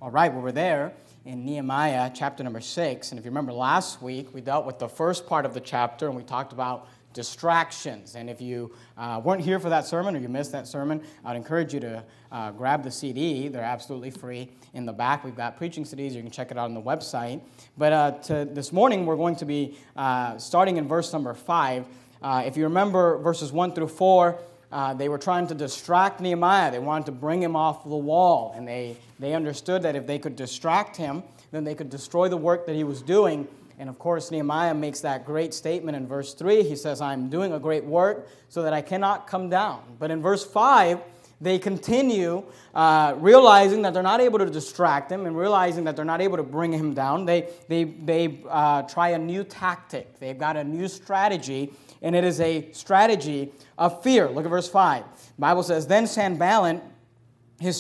All right, well, we're there in Nehemiah chapter number 6. And if you remember last week, we dealt with the first part of the chapter and we talked about distractions. And if you weren't here for that sermon or you missed that sermon, I'd encourage you to grab the CD. They're absolutely free in the back. We've got preaching CDs. You can check it out on the website. But this morning, we're going to be starting in verse number 5. If you remember verses 1 through 4, they were trying to distract Nehemiah. They wanted to bring him off the wall. And they understood that if they could distract him, then they could destroy the work that he was doing. And of course, Nehemiah makes that great statement in verse 3. He says, I'm doing a great work so that I cannot come down. But in verse 5, they continue realizing that they're not able to distract him and realizing that they're not able to bring him down. They try a new tactic. They've got a new strategy, and it is a strategy of fear. Look at verse 5. The Bible says, Then sent Sanballat his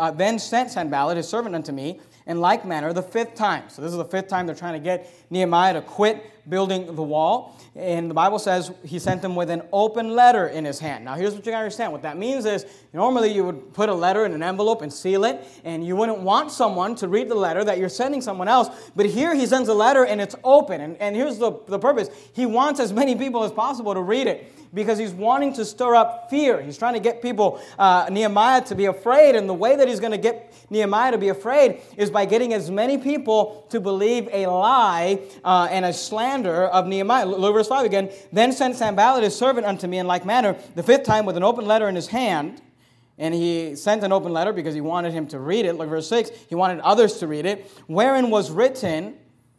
servant unto me, in like manner, the fifth time. So this is the fifth time they're trying to get Nehemiah to quit building the wall. And the Bible says he sent them with an open letter in his hand. Now here's what you got to understand. What that means is normally you would put a letter in an envelope and seal it, and you wouldn't want someone to read the letter that you're sending someone else. But here he sends a letter and it's open. And here's the purpose. He wants as many people as possible to read it, because he's wanting to stir up fear. He's trying to get people, Nehemiah, to be afraid. And the way that he's going to get Nehemiah to be afraid is by getting as many people to believe a lie and a slander of Nehemiah. Look at verse 5 again. Then sent Sanballat his servant unto me in like manner, the fifth time, with an open letter in his hand. And he sent an open letter because he wanted him to read it. Look at verse 6. He wanted others to read it. Wherein was written,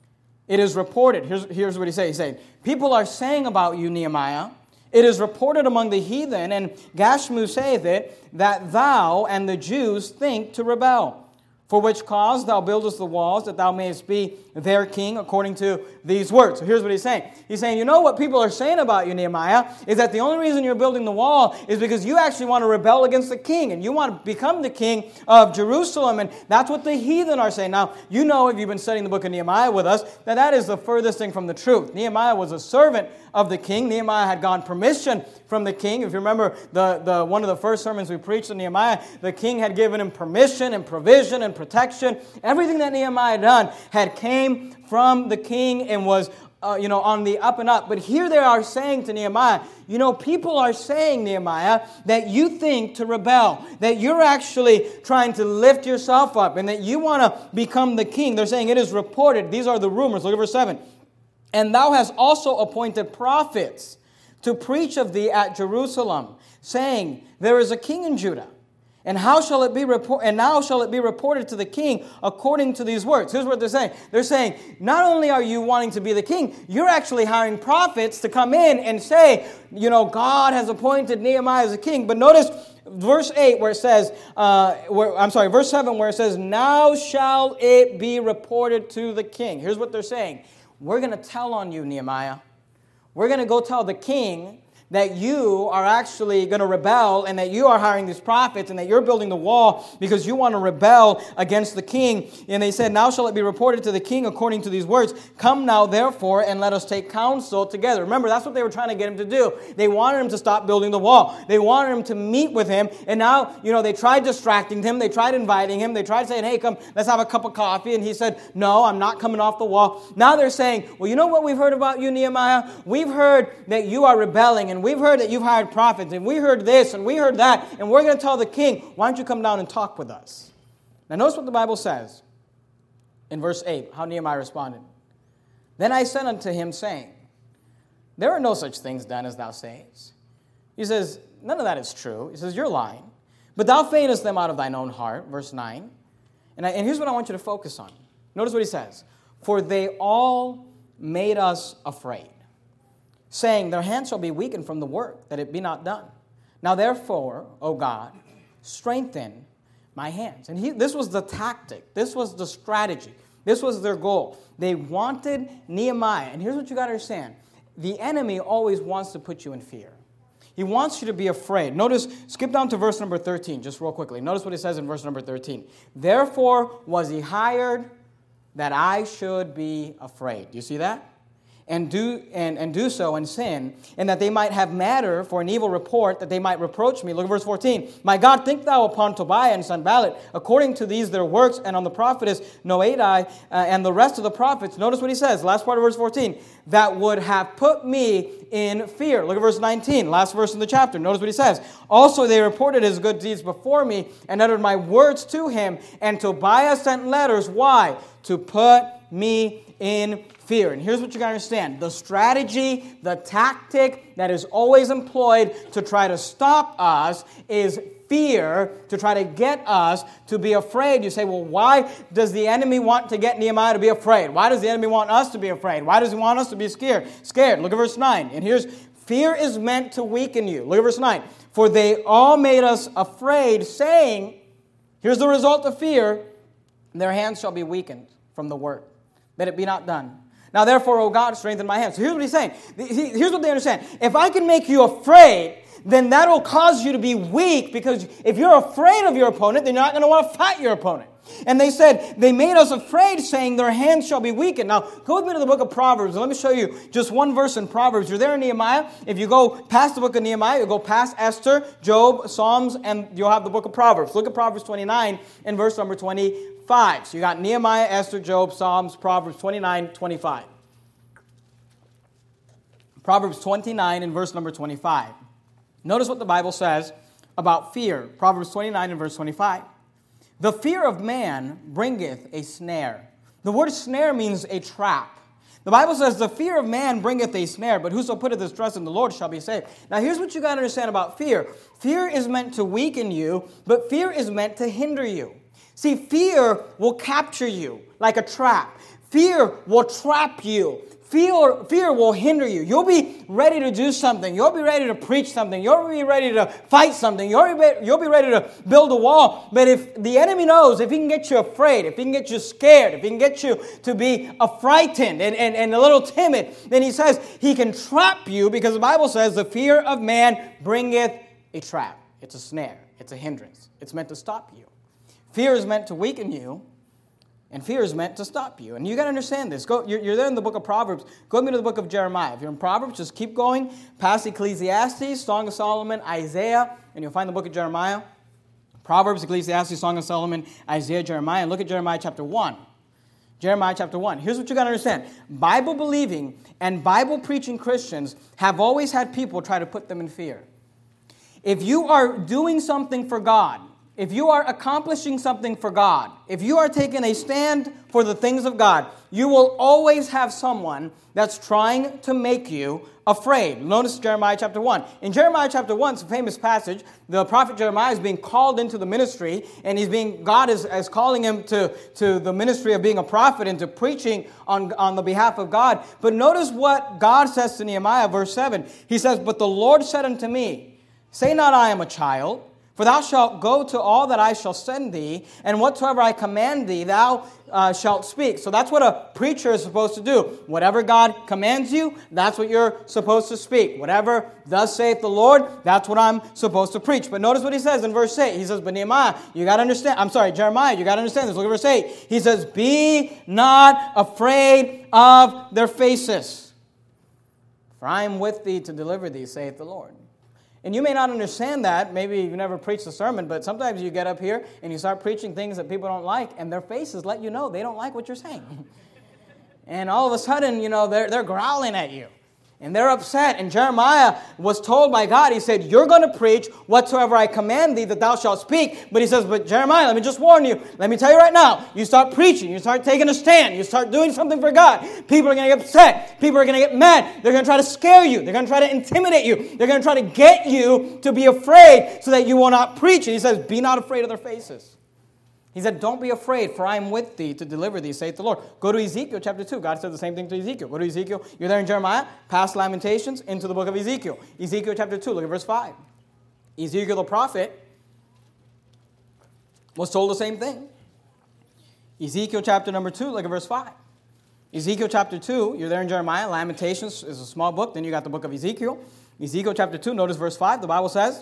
it is reported. Here's what he said. He said, people are saying about you, Nehemiah, it is reported among the heathen, and Gashmu saith it, that thou and the Jews think to rebel. For which cause thou buildest the walls, that thou mayest be their king, according to these words. So here's what he's saying. He's saying, you know what people are saying about you, Nehemiah, is that the only reason you're building the wall is because you actually want to rebel against the king, and you want to become the king of Jerusalem, and that's what the heathen are saying. Now, you know, if you've been studying the book of Nehemiah with us, that is the furthest thing from the truth. Nehemiah was a servant of the king. Nehemiah had gotten permission from the king. If you remember the one of the first sermons we preached in Nehemiah, the king had given him permission and provision and protection. Everything that Nehemiah had done had came from the king and was on the up and up. But here they are saying to Nehemiah, people are saying, Nehemiah, that you think to rebel, that you're actually trying to lift yourself up and that you want to become the king. They're saying it is reported. These are the rumors. Look at verse 7. And thou hast also appointed prophets to preach of thee at Jerusalem, saying, there is a king in Judah. And now shall it be reported to the king according to these words. Here's what they're saying. They're saying, not only are you wanting to be the king, you're actually hiring prophets to come in and say, God has appointed Nehemiah as a king. But notice verse 8 where it says, verse 7 where it says, now shall it be reported to the king. Here's what they're saying. We're going to tell on you, Nehemiah. We're going to go tell the king that you are actually going to rebel and that you are hiring these prophets and that you're building the wall because you want to rebel against the king. And they said, now shall it be reported to the king according to these words. Come now, therefore, and let us take counsel together. Remember, that's what they were trying to get him to do. They wanted him to stop building the wall. They wanted him to meet with him. And now, they tried distracting him. They tried inviting him. They tried saying, hey, come, let's have a cup of coffee. And he said, no, I'm not coming off the wall. Now they're saying, well, you know what we've heard about you, Nehemiah? We've heard that you are rebelling, and we've heard that you've hired prophets, and we heard this, and we heard that, and we're going to tell the king, why don't you come down and talk with us? Now notice what the Bible says in verse 8, how Nehemiah responded. Then I said unto him, saying, there are no such things done as thou sayest. He says, none of that is true. He says, you're lying. But thou feignest them out of thine own heart, verse 9. And here's what I want you to focus on. Notice what he says. For they all made us afraid, saying, their hands shall be weakened from the work, that it be not done. Now therefore, O God, strengthen my hands. And this was the tactic. This was the strategy. This was their goal. They wanted Nehemiah. And here's what you got to understand. The enemy always wants to put you in fear. He wants you to be afraid. Notice, skip down to verse number 13, just real quickly. Notice what it says in verse number 13. Therefore was he hired that I should be afraid. Do you see that? and do so and sin, and that they might have matter for an evil report, that they might reproach me. Look at verse 14. My God, think thou upon Tobiah and Sanballat, according to these their works, and on the prophetess Noadi and the rest of the prophets. Notice what he says, last part of verse 14, that would have put me in fear. Look at verse 19, last verse in the chapter. Notice what he says. Also they reported his good deeds before me, and uttered my words to him, and Tobiah sent letters. Why? To put me in fear. And here's what you got to understand. The strategy, the tactic that is always employed to try to stop us is fear, to try to get us to be afraid. You say, well, why does the enemy want to get Nehemiah to be afraid? Why does the enemy want us to be afraid? Why does he want us to be scared? Look at verse 9. And here's, fear is meant to weaken you. Look at verse 9. For they all made us afraid, saying, here's the result of fear, their hands shall be weakened from the work, that it be not done. Now, therefore, O God, strengthen my hands. So here's what he's saying. Here's what they understand. If I can make you afraid, then that will cause you to be weak, because if you're afraid of your opponent, then you're not going to want to fight your opponent. And they said, they made us afraid, saying their hands shall be weakened. Now, go with me to the book of Proverbs, and let me show you just one verse in Proverbs. You're there in Nehemiah. If you go past the book of Nehemiah, you'll go past Esther, Job, Psalms, and you'll have the book of Proverbs. Look at Proverbs 29 and verse number 25. So you got Nehemiah, Esther, Job, Psalms, Proverbs 29, 25. Proverbs 29 and verse number 25. Notice what the Bible says about fear. Proverbs 29 and verse 25. The fear of man bringeth a snare. The word snare means a trap. The Bible says, the fear of man bringeth a snare, but whoso putteth his trust in the Lord shall be saved. Now here's what you got to understand about fear. Fear is meant to weaken you, but fear is meant to hinder you. See, fear will capture you like a trap. Fear will trap you. Fear will hinder you. You'll be ready to do something. You'll be ready to preach something. You'll be ready to fight something. You'll be ready to build a wall. But if the enemy knows, if he can get you afraid, if he can get you scared, if he can get you to be frightened and a little timid, then he says he can trap you, because the Bible says the fear of man bringeth a trap. It's a snare. It's a hindrance. It's meant to stop you. Fear is meant to weaken you. And fear is meant to stop you. And you got to understand this. You're there in the book of Proverbs. Go with me to the book of Jeremiah. If you're in Proverbs, just keep going past Ecclesiastes, Song of Solomon, Isaiah, and you'll find the book of Jeremiah. Proverbs, Ecclesiastes, Song of Solomon, Isaiah, Jeremiah. And look at Jeremiah chapter 1. Jeremiah chapter 1. Here's what you got to understand. Bible-believing and Bible-preaching Christians have always had people try to put them in fear. If you are doing something for God, if you are accomplishing something for God, if you are taking a stand for the things of God, you will always have someone that's trying to make you afraid. Notice Jeremiah chapter 1. In Jeremiah chapter 1, it's a famous passage. The prophet Jeremiah is being called into the ministry, and God is calling him to the ministry of being a prophet and to preaching on the behalf of God. But notice what God says to Nehemiah, verse 7. He says, "But the Lord said unto me, say not I am a child, for thou shalt go to all that I shall send thee, and whatsoever I command thee, thou shalt speak." So that's what a preacher is supposed to do. Whatever God commands you, that's what you're supposed to speak. Whatever thus saith the Lord, that's what I'm supposed to preach. But notice what he says in verse 8. He says, but Jeremiah, you got to understand this. Look at verse 8. He says, "Be not afraid of their faces, for I am with thee to deliver thee, saith the Lord." And you may not understand that. Maybe you've never preached a sermon, but sometimes you get up here and you start preaching things that people don't like, and their faces let you know they don't like what you're saying. And all of a sudden, they're growling at you. And they're upset. And Jeremiah was told by God, he said, you're going to preach whatsoever I command thee that thou shalt speak. But he says, but Jeremiah, let me just warn you. Let me tell you right now. You start preaching. You start taking a stand. You start doing something for God. People are going to get upset. People are going to get mad. They're going to try to scare you. They're going to try to intimidate you. They're going to try to get you to be afraid so that you will not preach. And he says, be not afraid of their faces. He said, don't be afraid, for I am with thee to deliver thee, saith the Lord. Go to Ezekiel chapter 2. God said the same thing to Ezekiel. Go to Ezekiel. You're there in Jeremiah, past Lamentations, into the book of Ezekiel. Ezekiel chapter 2, look at verse 5. Ezekiel the prophet was told the same thing. Ezekiel chapter number 2, look at verse 5. Ezekiel chapter 2, you're there in Jeremiah. Lamentations is a small book. Then you got the book of Ezekiel. Ezekiel chapter 2, notice verse 5. The Bible says,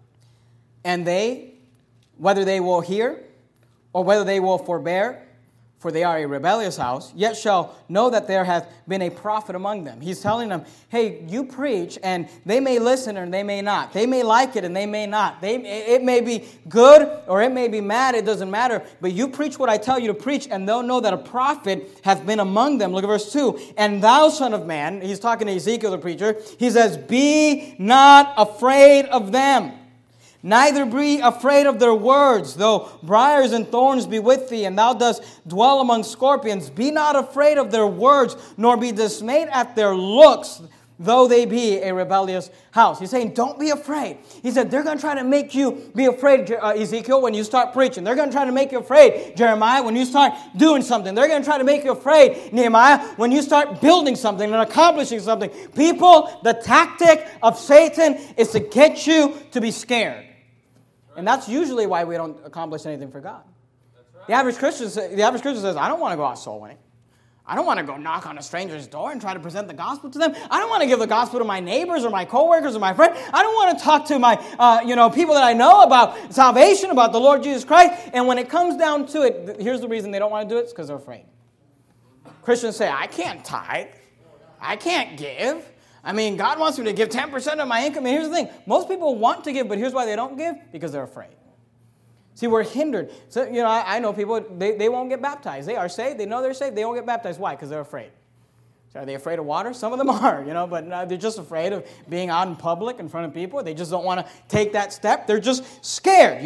and they, whether they will hear, or whether they will forbear, for they are a rebellious house, yet shall know that there hath been a prophet among them. He's telling them, hey, you preach, and they may listen and they may not. They may like it and they may not. It may be good or it may be mad, it doesn't matter. But you preach what I tell you to preach, and they'll know that a prophet hath been among them. Look at verse 2. And thou, son of man, he's talking to Ezekiel the preacher, he says, be not afraid of them. Neither be afraid of their words, though briars and thorns be with thee, and thou dost dwell among scorpions. Be not afraid of their words, nor be dismayed at their looks, though they be a rebellious house. He's saying, don't be afraid. He said, they're going to try to make you be afraid, Ezekiel, when you start preaching. They're going to try to make you afraid, Jeremiah, when you start doing something. They're going to try to make you afraid, Nehemiah, when you start building something and accomplishing something. People, the tactic of Satan is to get you to be scared. And that's usually why we don't accomplish anything for God. Right. The average Christian says, I don't want to go out soul winning. I don't want to go knock on a stranger's door and try to present the gospel to them. I don't want to give the gospel to my neighbors or my coworkers or my friends. I don't want to talk to my people that I know about salvation, about the Lord Jesus Christ. And when it comes down to it, here's the reason they don't want to do it. It's because they're afraid. Christians say, I can't tithe. I can't give. I mean, God wants me to give 10% of my income. And here's the thing. Most people want to give, but here's why they don't give. Because they're afraid. See, we're hindered. So, I know people, they won't get baptized. They are saved. They know they're saved. They won't get baptized. Why? Because they're afraid. So are they afraid of water? Some of them are, but they're just afraid of being out in public in front of people. They just don't want to take that step. They're just scared,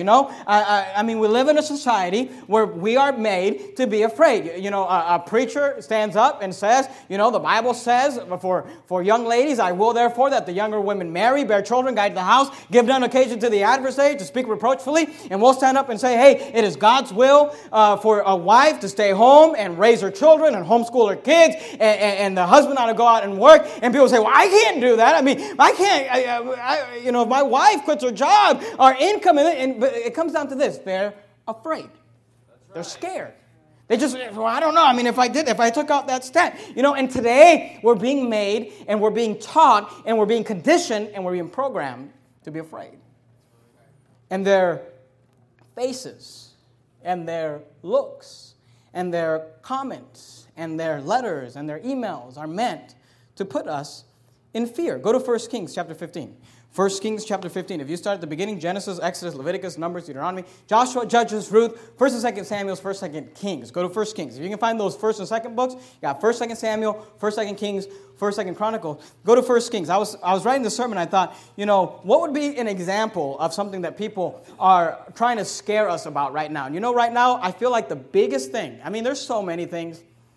I mean, we live in a society where we are made to be afraid. A preacher stands up and says, the Bible says for young ladies, I will therefore that the younger women marry, bear children, guide the house, give none occasion to the adversary to speak reproachfully. And we'll stand up and say, hey, it is God's will for a wife to stay home and raise her children and homeschool her kids and the husband ought to go out and work. And people say, well, I can't do that. I mean, I can't, if my wife quits her job, our income, but it comes down to this. They're afraid. Right. They're scared. They just, I don't know. I mean, if I took out that step, and today we're being made and we're being taught and we're being conditioned and we're being programmed to be afraid. And their faces and their looks and their comments and their letters and their emails are meant to put us in fear. Go to 1 Kings chapter 15. 1 Kings chapter 15. If you start at the beginning, Genesis, Exodus, Leviticus, Numbers, Deuteronomy, Joshua, Judges, Ruth, 1st and 2nd Samuel, 1st and 2nd Kings. Go to 1 Kings. If you can find those 1st and 2nd books, you got 1st, 2nd Samuel, 1st, 2nd Kings, 1st, 2nd Chronicles. Go to 1 Kings. I was writing this sermon, I thought, what would be an example of something that people are trying to scare us about right now? And right now, I feel like the biggest thing, I mean, there's so many things.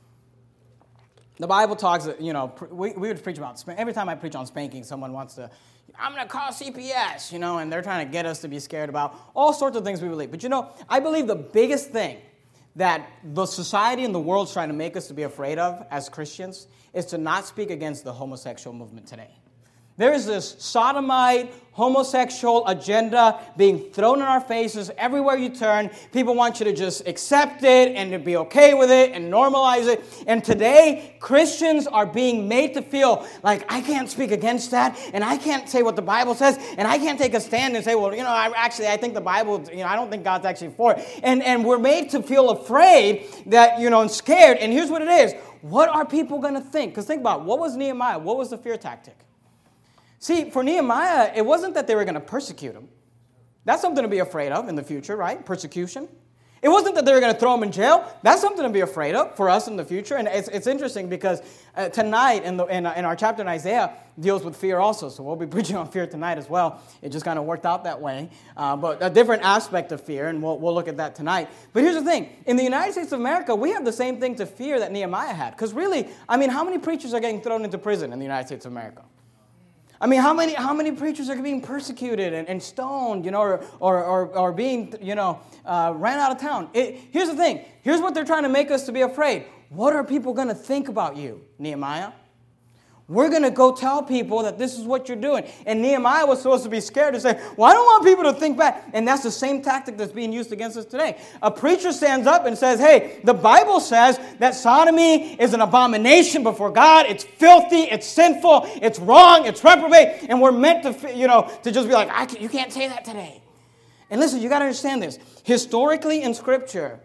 The Bible talks, we would preach about, every time I preach on spanking, someone wants to, I'm going to call CPS, and they're trying to get us to be scared about all sorts of things we believe. But, I believe the biggest thing that the society and the world's trying to make us to be afraid of as Christians is to not speak against the homosexual movement today. There is this sodomite, homosexual agenda being thrown in our faces everywhere you turn. People want you to just accept it and to be okay with it and normalize it. And today, Christians are being made to feel like, I can't speak against that, and I can't say what the Bible says, and I can't take a stand and say, well, I think the Bible, I don't think God's actually for it. And we're made to feel afraid that, and scared. And here's what it is. What are people going to think? Because think about it. What was Nehemiah? What was the fear tactic? See, for Nehemiah, it wasn't that they were going to persecute him. That's something to be afraid of in the future, right? Persecution. It wasn't that they were going to throw him in jail. That's something to be afraid of for us in the future. And it's interesting because tonight in our chapter in Isaiah deals with fear also. So we'll be preaching on fear tonight as well. It just kind of worked out that way. But a different aspect of fear, and we'll look at that tonight. But here's the thing. In the United States of America, we have the same thing to fear that Nehemiah had. Because really, how many preachers are getting thrown into prison in the United States of America? How many preachers are being persecuted and stoned, or being, ran out of town? Here's the thing. Here's what they're trying to make us to be afraid. What are people going to think about you, Nehemiah? We're going to go tell people that this is what you're doing. And Nehemiah was supposed to be scared to say, well, I don't want people to think back. And that's the same tactic that's being used against us today. A preacher stands up and says, hey, the Bible says that sodomy is an abomination before God. It's filthy, it's sinful, it's wrong, it's reprobate. And we're meant to, to just be like, you can't say that today. And listen, you got to understand this. Historically in Scripture,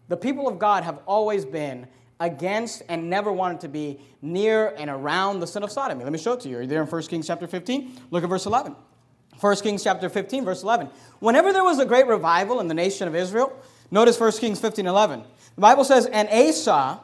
The people of God have always been against and never wanted to be near and around the sin of sodomy. Let me show it to you. Are you there in 1 Kings chapter 15? Look at verse 11. 1 Kings chapter 15, verse 11. Whenever there was a great revival in the nation of Israel, notice 1 Kings 15:11. The Bible says, and Asa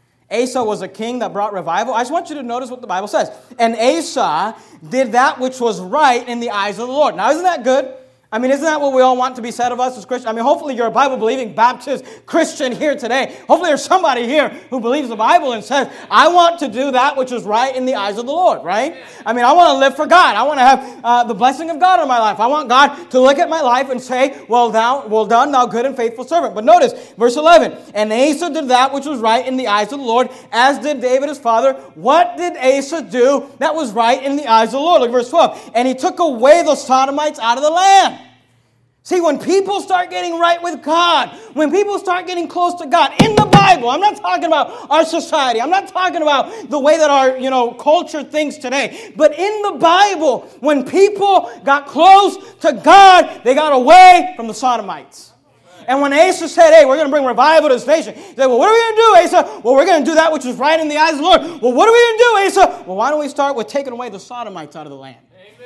was a king that brought revival. I just want you to notice what the Bible says. And Asa did that which was right in the eyes of the Lord. Now, isn't that good? I mean, isn't that what we all want to be said of us as Christians? I mean, hopefully you're a Bible-believing Baptist Christian here today. Hopefully there's somebody here who believes the Bible and says, I want to do that which is right in the eyes of the Lord, right? I mean, I want to live for God. I want to have the blessing of God in my life. I want God to look at my life and say, well done, thou good and faithful servant. But notice, verse 11, and Asa did that which was right in the eyes of the Lord, as did David his father. What did Asa do that was right in the eyes of the Lord? Look at verse 12. And he took away the Sodomites out of the land. See, when people start getting right with God, when people start getting close to God, in the Bible, I'm not talking about our society, I'm not talking about the way that our, culture thinks today, but in the Bible, when people got close to God, they got away from the Sodomites. And when Asa said, hey, we're going to bring revival to this nation, he said, well, what are we going to do, Asa? Well, we're going to do that which is right in the eyes of the Lord. Well, what are we going to do, Asa? Well, why don't we start with taking away the Sodomites out of the land?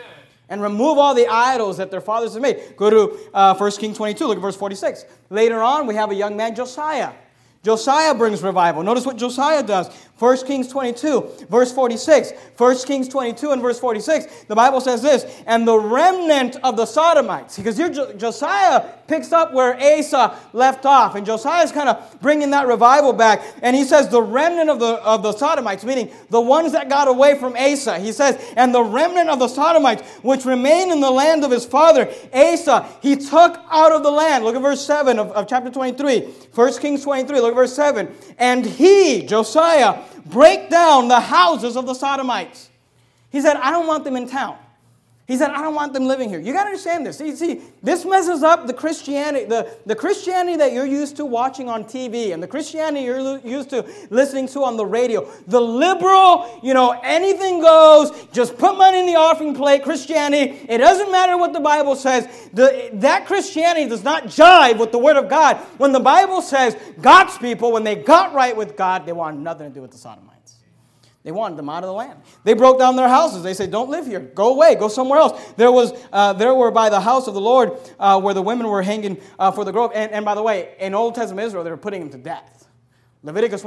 And remove all the idols that their fathers have made. Go to 1 Kings 22. Look at verse 46. Later on, we have a young man, Josiah. Josiah brings revival. Notice what Josiah does. 1 Kings 22, verse 46. 1 Kings 22 and verse 46. The Bible says this, and the remnant of the Sodomites. Because here Josiah picks up where Asa left off. And Josiah's kind of bringing that revival back. And he says the remnant of the Sodomites, meaning the ones that got away from Asa. He says, and the remnant of the Sodomites, which remained in the land of his father, Asa, he took out of the land. Look at verse 7 of chapter 23. 1 Kings 23, look at verse 7. And he, Josiah, break down the houses of the Sodomites. He said, I don't want them in town. He said, I don't want them living here. You got to understand this. See, this messes up the Christianity, the Christianity that you're used to watching on TV and the Christianity you're used to listening to on the radio. The liberal, anything goes, just put money in the offering plate Christianity. It doesn't matter what the Bible says. That Christianity does not jive with the Word of God. When the Bible says God's people, when they got right with God, they wanted nothing to do with the Sodomites. They wanted them out of the land. They broke down their houses. They said, don't live here. Go away. Go somewhere else. There were by the house of the Lord where the women were hanging for the grove. And by the way, in Old Testament Israel, they were putting them to death. Leviticus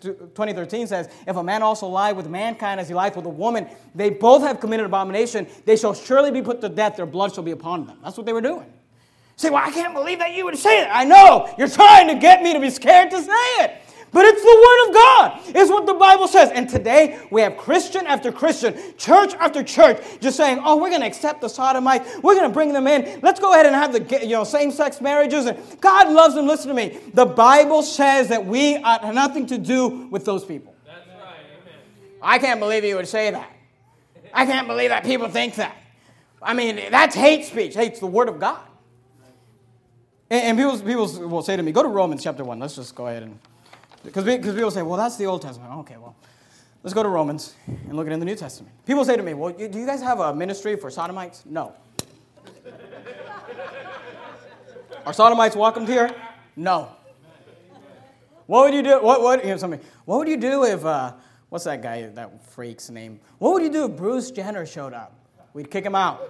20:13 says, if a man also lie with mankind as he lies with a woman, they both have committed abomination. They shall surely be put to death. Their blood shall be upon them. That's what they were doing. You say, well, I can't believe that you would say that. I know. You're trying to get me to be scared to say it. But it's the Word of God. It's what the Bible says. And today, we have Christian after Christian, church after church, just saying, oh, we're going to accept the Sodomites. We're going to bring them in. Let's go ahead and have the same-sex marriages. And God loves them. Listen to me. The Bible says that we have nothing to do with those people. That's right. Amen. I can't believe you would say that. I can't believe that people think that. I mean, that's hate speech. Hey, it's the Word of God. And people will say to me, go to Romans chapter 1. Let's just go ahead and... Because people say, well, that's the Old Testament. Okay, well, let's go to Romans and look at it in the New Testament. People say to me, well, do you guys have a ministry for Sodomites? No. Are Sodomites welcomed here? No. What would you do? What would you do if, what's that guy, that freak's name? What would you do if Bruce Jenner showed up? We'd kick him out.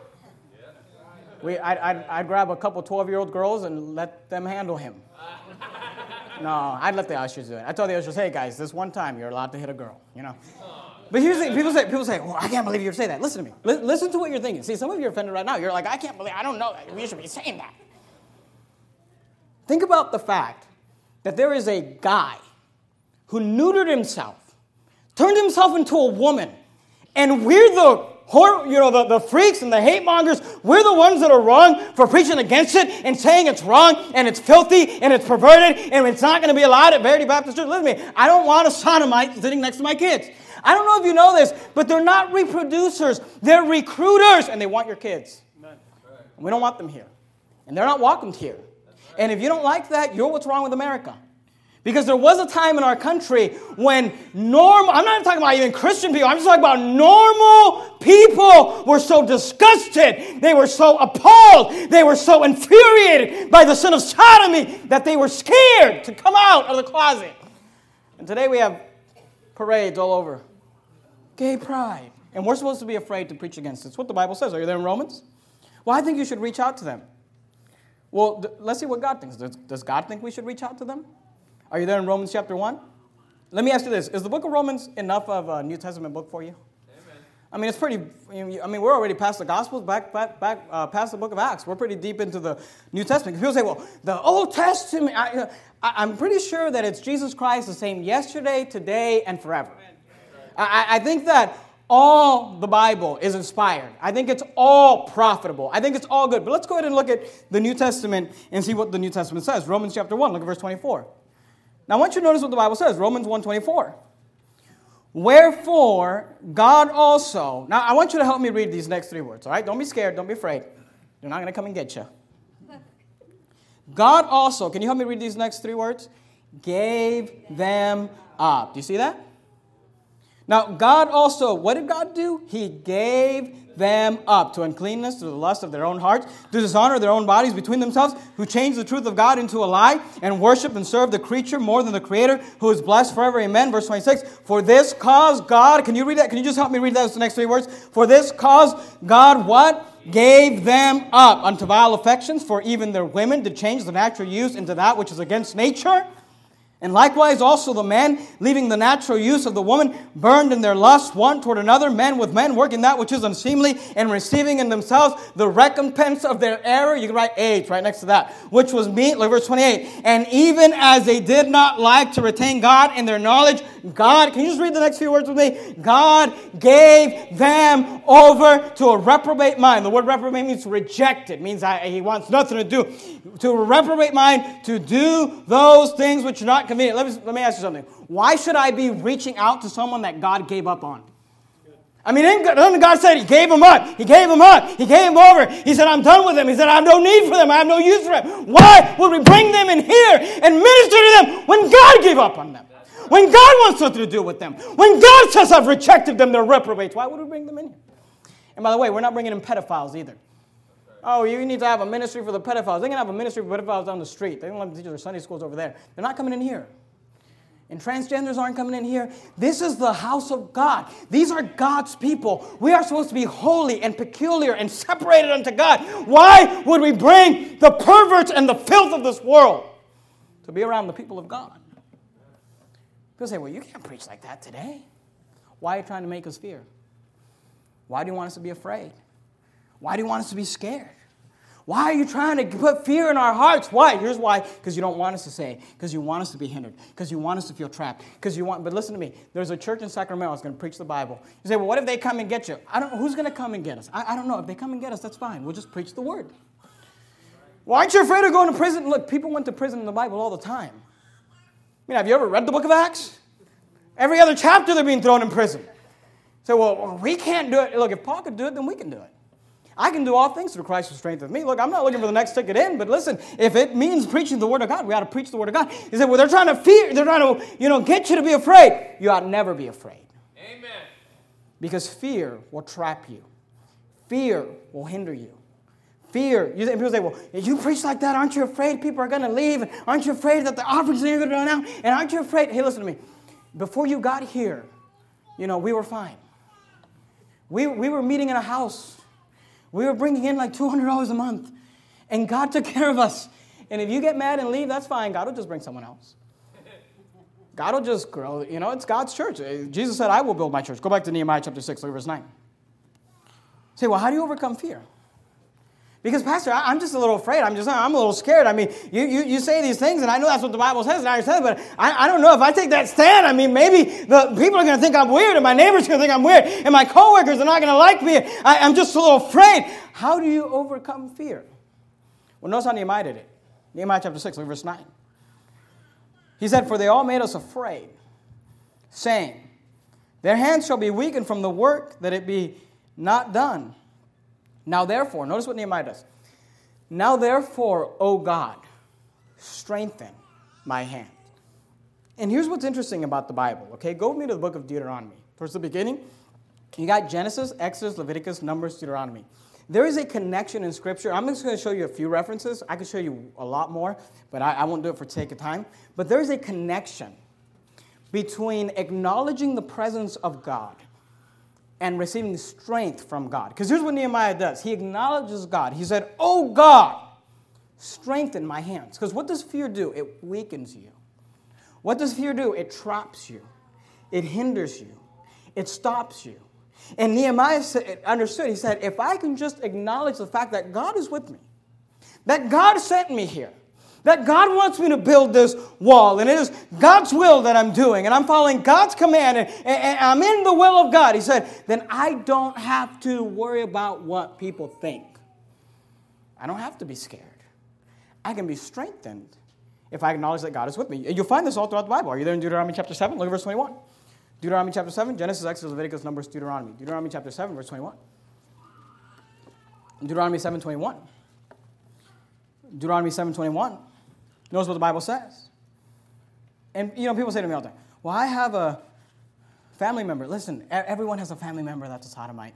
I'd grab a couple 12-year-old girls and let them handle him. No, I'd let the ushers do it. I told the ushers, hey, guys, this one time you're allowed to hit a girl, But here's the thing. People say, well, I can't believe you would say that. Listen to me. Listen to what you're thinking. See, some of you are offended right now. You're like, I don't know that. You should be saying that. Think about the fact that there is a guy who neutered himself, turned himself into a woman, and we're the freaks and the hate mongers, we're the ones that are wrong for preaching against it and saying it's wrong and it's filthy and it's perverted and it's not going to be allowed at Verity Baptist Church. Listen to me. I don't want a sodomite sitting next to my kids. I don't know if you know this, but they're not reproducers. They're recruiters, and they want your kids. And we don't want them here. And they're not welcomed here. And if you don't like that, you're what's wrong with America. Because there was a time in our country when I'm not talking about even Christian people, I'm just talking about normal people were so disgusted, they were so appalled, they were so infuriated by the sin of sodomy that they were scared to come out of the closet. And today we have parades all over. Gay pride. And we're supposed to be afraid to preach against it. It's what the Bible says. Are you there in Romans? Well, I think you should reach out to them. Well, let's see what God thinks. Does God think we should reach out to them? Are you there in Romans chapter 1? Let me ask you this. Is the book of Romans enough of a New Testament book for you? Amen. I mean, it's pretty, we're already past the Gospels, back past the book of Acts. We're pretty deep into the New Testament. People say, well, the Old Testament, I'm pretty sure that it's Jesus Christ the same yesterday, today, and forever. I think that all the Bible is inspired. I think it's all profitable. I think it's all good. But let's go ahead and look at the New Testament and see what the New Testament says. Romans chapter 1, look at verse 24. Now, I want you to notice what the Bible says, Romans 1:24. Wherefore, God also... Now, I want you to help me read these next three words, all right? Don't be scared. Don't be afraid. They're not going to come and get you. God also... Can you help me read these next three words? Gave them up. Do you see that? Now, God also... What did God do? He gave them up to uncleanness, to the lust of their own hearts, to dishonor their own bodies between themselves, who changed the truth of God into a lie, and worship and serve the creature more than the Creator, who is blessed forever. Amen. Verse 26. For this cause God... Can you read that? Can you just help me read those next three words? For this cause God what? Gave them up unto vile affections, for even their women did change the natural use into that which is against nature. And likewise also the men, leaving the natural use of the woman, burned in their lust one toward another, men with men, working that which is unseemly, and receiving in themselves the recompense of their error. You can write age right next to that, which was meat. Look, verse 28. And even as they did not like to retain God in their knowledge, God, can you just read the next few words with me? God gave them over to a reprobate mind. The word reprobate means rejected. It means he wants nothing to do. To a reprobate mind, to do those things which are not convenient. Let me ask you something. Why should I be reaching out to someone that God gave up on? I mean, doesn't God say He gave them up? He gave them up. He gave them over. He said, I'm done with them. He said, I have no need for them. I have no use for them. Why would we bring them in here and minister to them when God gave up on them? When God wants something to do with them. When God says, I've rejected them, they're reprobates. Why would we bring them in here? And by the way, we're not bringing in pedophiles either. Oh, you need to have a ministry for the pedophiles. They're going to have a ministry for pedophiles down the street. They don't let them teach their Sunday schools over there. They're not coming in here. And transgenders aren't coming in here. This is the house of God. These are God's people. We are supposed to be holy and peculiar and separated unto God. Why would we bring the perverts and the filth of this world to be around the people of God? People say, well, you can't preach like that today. Why are you trying to make us fear? Why do you want us to be afraid? Why do you want us to be scared? Why are you trying to put fear in our hearts? Why? Here's why. Because you don't want us to say. Because you want us to be hindered. Because you want us to feel trapped. But listen to me. There's a church in Sacramento that's going to preach the Bible. You say, well, what if they come and get you? I don't know. Who's going to come and get us? I don't know. If they come and get us, that's fine. We'll just preach the word. Well, aren't you afraid of going to prison? Look, people went to prison in the Bible all the time. I mean, have you ever read the book of Acts? Every other chapter they're being thrown in prison. So, well, we can't do it. Look, if Paul could do it, then we can do it. I can do all things through Christ who strengthens me. Look, I'm not looking for the next ticket in, but listen, if it means preaching the Word of God, we ought to preach the Word of God. He said, well, they're trying to get you to be afraid. You ought to never be afraid. Amen. Because fear will trap you. Fear will hinder you. Fear. People say, well, if you preach like that, aren't you afraid people are going to leave? Aren't you afraid that the offerings are going to run out? And aren't you afraid? Hey, listen to me. Before you got here, we were fine. We were meeting in a house. We were bringing in like $200 a month. And God took care of us. And if you get mad and leave, that's fine. God will just bring someone else. God will just grow. It's God's church. Jesus said, I will build my church. Go back to Nehemiah chapter 6, look at verse 9. Say, well, how do you overcome fear? Because, Pastor, I'm just a little afraid. I'm a little scared. I mean, you say these things, and I know that's what the Bible says, and I understand, but I don't know if I take that stand. I mean, maybe the people are going to think I'm weird, and my neighbors are going to think I'm weird, and my coworkers are not going to like me. I'm just a little afraid. How do you overcome fear? Well, notice how Nehemiah did it. Nehemiah chapter 6, look at verse 9. He said, for they all made us afraid, saying, their hands shall be weakened from the work that it be not done. Now therefore, notice what Nehemiah does. Now therefore, O God, strengthen my hand. And here's what's interesting about the Bible, okay? Go with me to the book of Deuteronomy. Towards the beginning, you got Genesis, Exodus, Leviticus, Numbers, Deuteronomy. There is a connection in Scripture. I'm just going to show you a few references. I could show you a lot more, but I won't do it for sake of time. But there is a connection between acknowledging the presence of God and receiving strength from God. Because here's what Nehemiah does. He acknowledges God. He said, "Oh God, strengthen my hands." Because what does fear do? It weakens you. What does fear do? It traps you. It hinders you. It stops you. And Nehemiah understood. He said, if I can just acknowledge the fact that God is with me, that God sent me here, that God wants me to build this wall, and it is God's will that I'm doing, and I'm following God's command, and I'm in the will of God, he said, then I don't have to worry about what people think. I don't have to be scared. I can be strengthened if I acknowledge that God is with me. You'll find this all throughout the Bible. Are you there in Deuteronomy chapter 7? Look at verse 21. Deuteronomy chapter 7, Genesis, Exodus, Leviticus, Numbers, Deuteronomy. Deuteronomy chapter 7, verse 21. Deuteronomy 7:21. Deuteronomy 7:21. Notice what the Bible says. And, people say to me all the time, well, I have a family member. Listen, everyone has a family member that's a sodomite.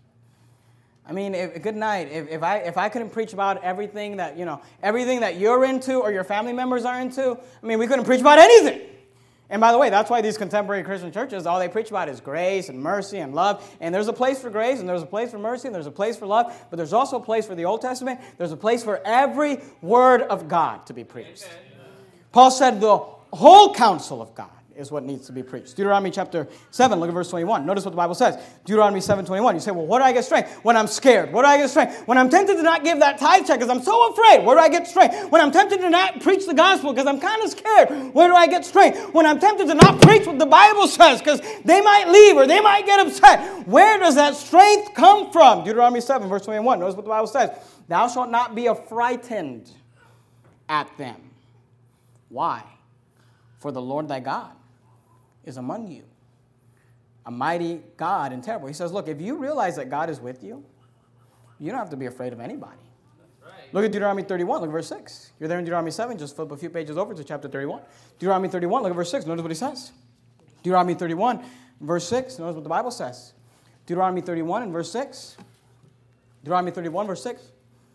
I mean, good night. If I couldn't preach about everything that, everything that you're into or your family members are into, we couldn't preach about anything. And by the way, that's why these contemporary Christian churches, all they preach about is grace and mercy and love. And there's a place for grace, and there's a place for mercy, and there's a place for love. But there's also a place for the Old Testament. There's a place for every word of God to be preached. Paul said the whole counsel of God is what needs to be preached. Deuteronomy chapter 7, look at verse 21. Notice what the Bible says. Deuteronomy 7:21. You say, well, where do I get strength? When I'm scared. Where do I get strength? When I'm tempted to not give that tithe check because I'm so afraid. Where do I get strength? When I'm tempted to not preach the gospel because I'm kind of scared. Where do I get strength? When I'm tempted to not preach what the Bible says because they might leave or they might get upset. Where does that strength come from? Deuteronomy 7, verse 21. Notice what the Bible says. Thou shalt not be affrighted at them. Why? For the Lord thy God is among you, a mighty God and terrible. He says, look, if you realize that God is with you, you don't have to be afraid of anybody. Right. Look at Deuteronomy 31, look at verse 6. You're there in Deuteronomy 7, just flip a few pages over to chapter 31. Deuteronomy 31, look at verse 6. Notice what he says. Deuteronomy 31, verse 6. Notice what the Bible says. Deuteronomy 31 and verse 6. Deuteronomy 31, verse 6.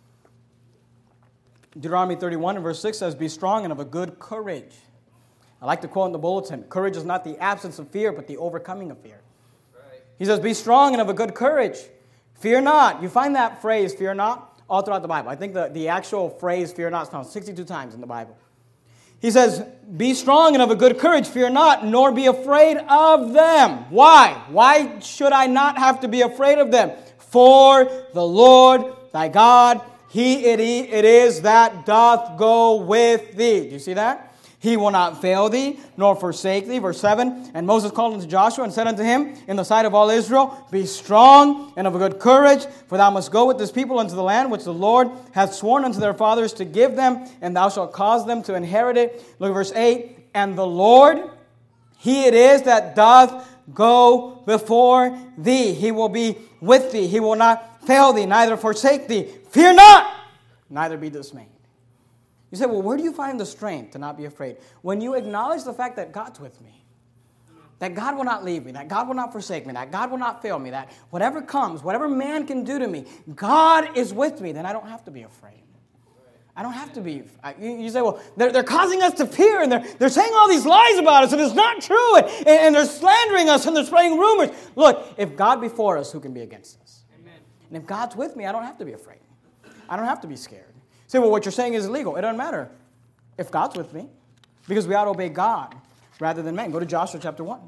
Deuteronomy 31 and verse 6 says, be strong and of a good courage. I like to quote in the bulletin, courage is not the absence of fear, but the overcoming of fear. Right. He says, be strong and of a good courage. Fear not. You find that phrase, fear not, all throughout the Bible. I think the actual phrase, fear not, is found 62 times in the Bible. He says, be strong and of a good courage, fear not, nor be afraid of them. Why? Why should I not have to be afraid of them? For the Lord thy God, He it is that doth go with thee. Do you see that? He will not fail thee, nor forsake thee. Verse 7, and Moses called unto Joshua and said unto him, in the sight of all Israel, be strong and of a good courage, for thou must go with this people unto the land which the Lord hath sworn unto their fathers to give them, and thou shalt cause them to inherit it. Look at verse 8, and the Lord, He it is that doth go before thee. He will be with thee. He will not fail thee, neither forsake thee. Fear not, neither be dismayed. You say, well, where do you find the strength to not be afraid? When you acknowledge the fact that God's with me, that God will not leave me, that God will not forsake me, that God will not fail me, that whatever comes, whatever man can do to me, God is with me, then I don't have to be afraid. I don't have to be. You say, well, they're causing us to fear, and they're saying all these lies about us, and it's not true, and they're slandering us, and they're spreading rumors. Look, if God be for us, who can be against us? Amen. And if God's with me, I don't have to be afraid. I don't have to be scared. Say, well, what you're saying is illegal. It doesn't matter if God's with me, because we ought to obey God rather than man. Go to Joshua chapter 1.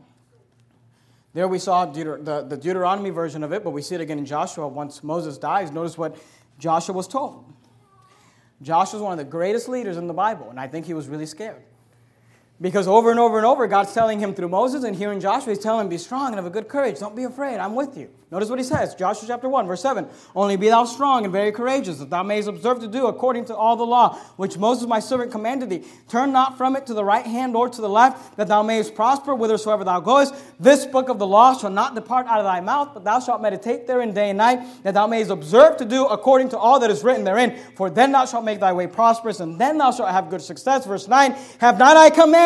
There we saw the Deuteronomy version of it, but we see it again in Joshua once Moses dies. Notice what Joshua was told. Joshua was one of the greatest leaders in the Bible, and I think he was really scared. Because over and over and over, God's telling him through Moses, and here in Joshua, He's telling him, be strong and of a good courage. Don't be afraid. I'm with you. Notice what He says. Joshua chapter 1, verse 7. Only be thou strong and very courageous, that thou mayest observe to do according to all the law, which Moses my servant commanded thee. Turn not from it to the right hand or to the left, that thou mayest prosper whithersoever thou goest. This book of the law shall not depart out of thy mouth, but thou shalt meditate therein day and night, that thou mayest observe to do according to all that is written therein. For then thou shalt make thy way prosperous, and then thou shalt have good success. Verse 9. Have not I commanded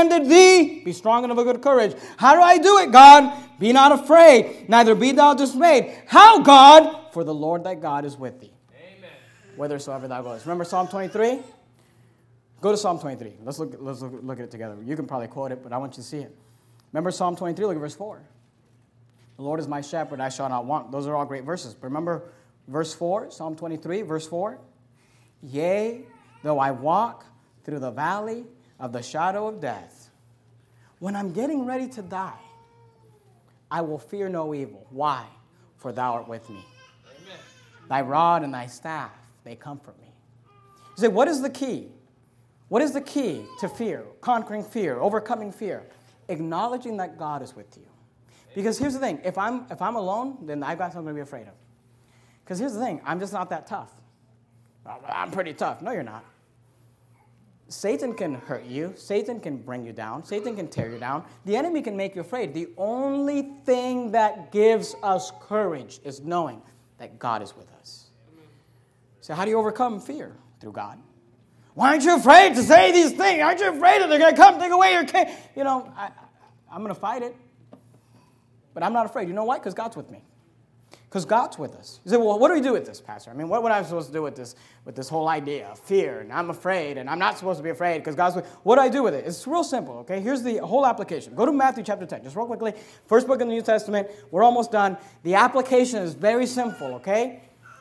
commanded thee, be strong and of a good courage. How do I do it, God? Be not afraid, neither be thou dismayed. How, God? For the Lord thy God is with thee. Amen. Whithersoever thou goest. Remember Psalm 23? Go to Psalm 23. Let's look at it together. You can probably quote it, but I want you to see it. Remember Psalm 23, look at verse 4. The Lord is my shepherd, I shall not want. Those are all great verses. But remember verse 4, Psalm 23, verse 4. Yea, though I walk through the valley of the shadow of death, when I'm getting ready to die, I will fear no evil. Why? For thou art with me. Amen. Thy rod and thy staff, they comfort me. You say, what is the key? What is the key to fear, conquering fear, overcoming fear? Acknowledging that God is with you. Because here's the thing, if I'm alone, then I've got something to be afraid of. Because here's the thing, I'm just not that tough. I'm pretty tough. No, you're not. Satan can hurt you. Satan can bring you down. Satan can tear you down. The enemy can make you afraid. The only thing that gives us courage is knowing that God is with us. So how do you overcome fear? Through God. Why aren't you afraid to say these things? Aren't you afraid that they're going to come take away your king? You know, I'm going to fight it. But I'm not afraid. You know why? Because God's with me. Because God's with us. You say, well, what do we do with this, Pastor? I mean, what am I supposed to do with this whole idea of fear? And I'm afraid, and I'm not supposed to be afraid because God's with me. What do I do with it? It's real simple, okay? Here's the whole application. Go to Matthew chapter 10, just real quickly. First book in the New Testament. We're almost done. The application is very simple, okay?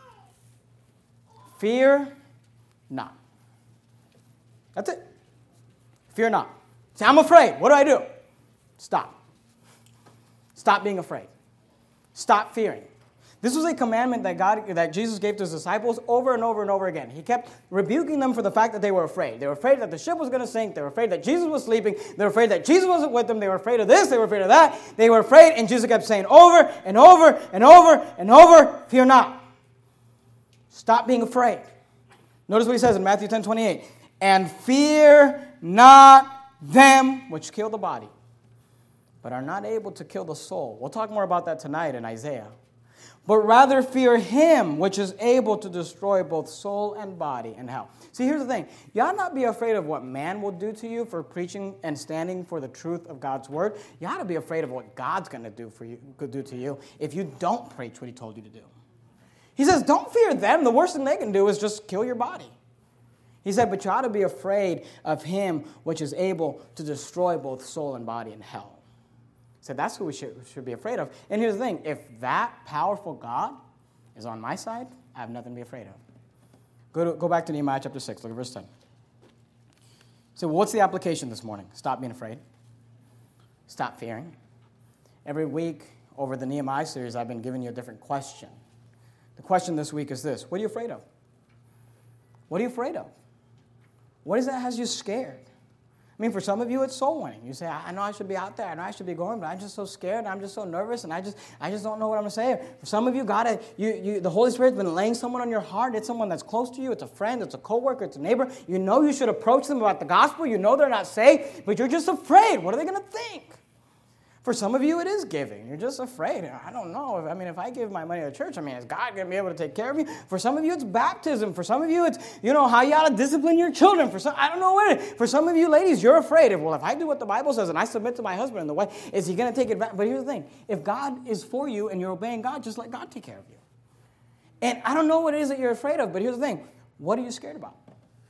Fear not. That's it. Fear not. Say, I'm afraid. What do? Stop. Stop being afraid. Stop fearing. This was a commandment that Jesus gave to his disciples over and over and over again. He kept rebuking them for the fact that they were afraid. They were afraid that the ship was going to sink. They were afraid that Jesus was sleeping. They were afraid that Jesus wasn't with them. They were afraid of this. They were afraid of that. They were afraid, and Jesus kept saying over and over and over and over, fear not. Stop being afraid. Notice what he says in Matthew 10:28. And fear not them which kill the body, but are not able to kill the soul. We'll talk more about that tonight in Isaiah. But rather fear him which is able to destroy both soul and body in hell. See, here's the thing. You ought not be afraid of what man will do to you for preaching and standing for the truth of God's word. You ought to be afraid of what God's going to do to you if you don't preach what he told you to do. He says, don't fear them. The worst thing they can do is just kill your body. He said, but you ought to be afraid of him which is able to destroy both soul and body in hell. So that's who we should be afraid of. And here's the thing. If that powerful God is on my side, I have nothing to be afraid of. Go back to Nehemiah chapter 6. Look at verse 10. So what's the application this morning? Stop being afraid. Stop fearing. Every week over the Nehemiah series, I've been giving you a different question. The question this week is this. What are you afraid of? What are you afraid of? What is that has you scared? I mean, for some of you, it's soul winning. You say, I know I should be out there. I know I should be going, but I'm just so scared. And I'm just so nervous, and I just don't know what I'm going to say. For some of you, the Holy Spirit's been laying someone on your heart. It's someone that's close to you. It's a friend. It's a coworker. It's a neighbor. You know you should approach them about the gospel. You know they're not saved, but you're just afraid. What are they going to think? For some of you, it is giving. You're just afraid. I don't know. If I give my money to the church, is God going to be able to take care of me? For some of you, it's baptism. For some of you, it's, how you ought to discipline your children. I don't know what it is. For some of you ladies, you're afraid. If I do what the Bible says and I submit to my husband and the wife, is he going to take advantage? But here's the thing. If God is for you and you're obeying God, just let God take care of you. And I don't know what it is that you're afraid of, but here's the thing. What are you scared about?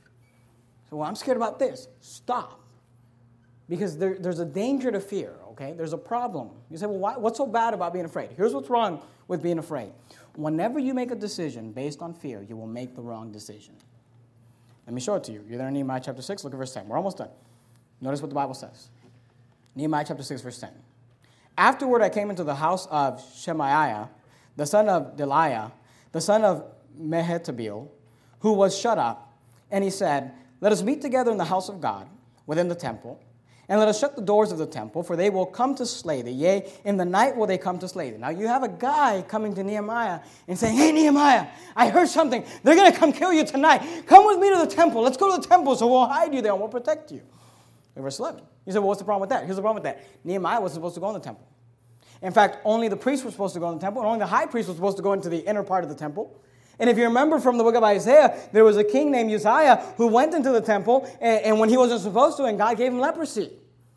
So, I'm scared about this. Stop. Because there's a danger to fear, okay? There's a problem. You say, well, what's so bad about being afraid? Here's what's wrong with being afraid. Whenever you make a decision based on fear, you will make the wrong decision. Let me show it to you. You're there in Nehemiah chapter 6. Look at verse 10. We're almost done. Notice what the Bible says. Nehemiah chapter 6, verse 10. Afterward I came into the house of Shemaiah, the son of Delaiah, the son of Mehetabeel, who was shut up, and he said, let us meet together in the house of God, within the temple, and let us shut the doors of the temple, for they will come to slay thee. Yea, in the night will they come to slay thee. Now you have a guy coming to Nehemiah and saying, hey, Nehemiah, I heard something. They're going to come kill you tonight. Come with me to the temple. Let's go to the temple so we'll hide you there and we'll protect you. In verse 11. You say, well, what's the problem with that? Here's the problem with that. Nehemiah wasn't supposed to go in the temple. In fact, only the priests were supposed to go in the temple, and only the high priest was supposed to go into the inner part of the temple. And if you remember from the book of Isaiah, there was a king named Uzziah who went into the temple, and when he wasn't supposed to, and God gave him leprosy.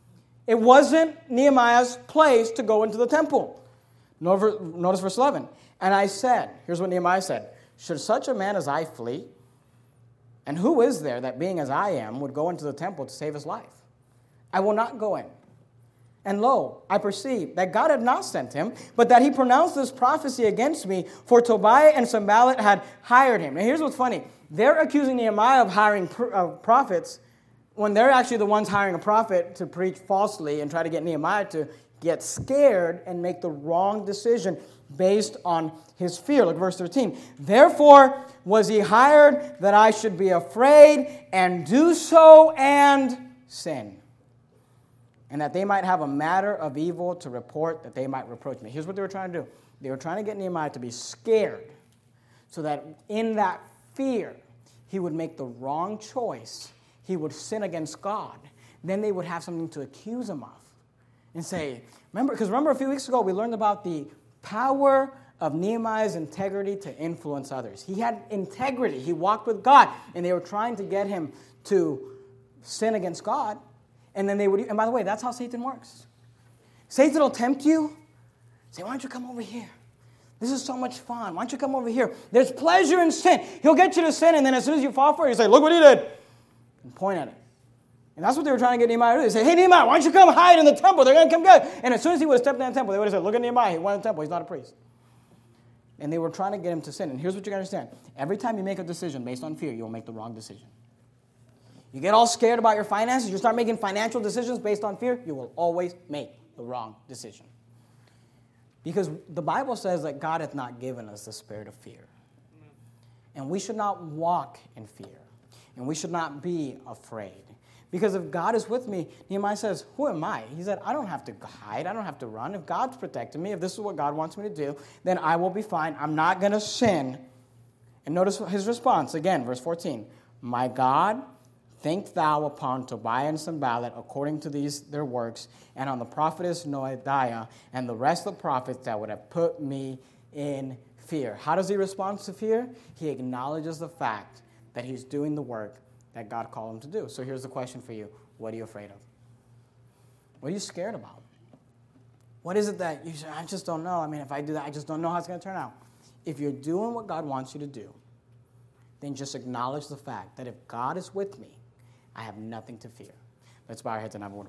It wasn't Nehemiah's place to go into the temple. Notice verse 11. And I said, here's what Nehemiah said, should such a man as I flee? And who is there that being as I am would go into the temple to save his life? I will not go in. And lo, I perceived that God had not sent him, but that he pronounced this prophecy against me, for Tobiah and Sanballat had hired him. Now here's what's funny. They're accusing Nehemiah of hiring prophets when they're actually the ones hiring a prophet to preach falsely and try to get Nehemiah to get scared and make the wrong decision based on his fear. Look at verse 13. Therefore was he hired that I should be afraid and do so and sin, and that they might have a matter of evil to report, that they might reproach me. Here's what they were trying to do. They were trying to get Nehemiah to be scared so that in that fear he would make the wrong choice. He would sin against God. Then they would have something to accuse him of and say, remember a few weeks ago we learned about the power of Nehemiah's integrity to influence others. He had integrity. He walked with God, and they were trying to get him to sin against God. And then they would, and by the way, that's how Satan works. Satan will tempt you. Say, why don't you come over here? This is so much fun. Why don't you come over here? There's pleasure in sin. He'll get you to sin, and then as soon as you fall for it, you say, look what he did. And point at it. And that's what they were trying to get Nehemiah to do. They say, hey, Nehemiah, why don't you come hide in the temple? They're going to come get you. And as soon as he would have stepped in the temple, they would have said, look at Nehemiah. He went in the temple. He's not a priest. And they were trying to get him to sin. And here's what you got to understand. Every time you make a decision based on fear, you'll make the wrong decision. You get all scared about your finances, you start making financial decisions based on fear, you will always make the wrong decision. Because the Bible says that God hath not given us the spirit of fear. And we should not walk in fear. And we should not be afraid. Because if God is with me, Nehemiah says, who am I? He said, I don't have to hide. I don't have to run. If God's protecting me, if this is what God wants me to do, then I will be fine. I'm not going to sin. And notice his response. Again, verse 14. My God, think thou upon Tobiah and Sanballat according to their works, and on the prophetess Noadiah and the rest of the prophets that would have put me in fear. How does he respond to fear? He acknowledges the fact that he's doing the work that God called him to do. So here's the question for you. What are you afraid of? What are you scared about? What is it that you say, I just don't know. I mean, if I do that, I just don't know how it's going to turn out. If you're doing what God wants you to do, then just acknowledge the fact that if God is with me, I have nothing to fear. Let's bow our heads and have a word of prayer.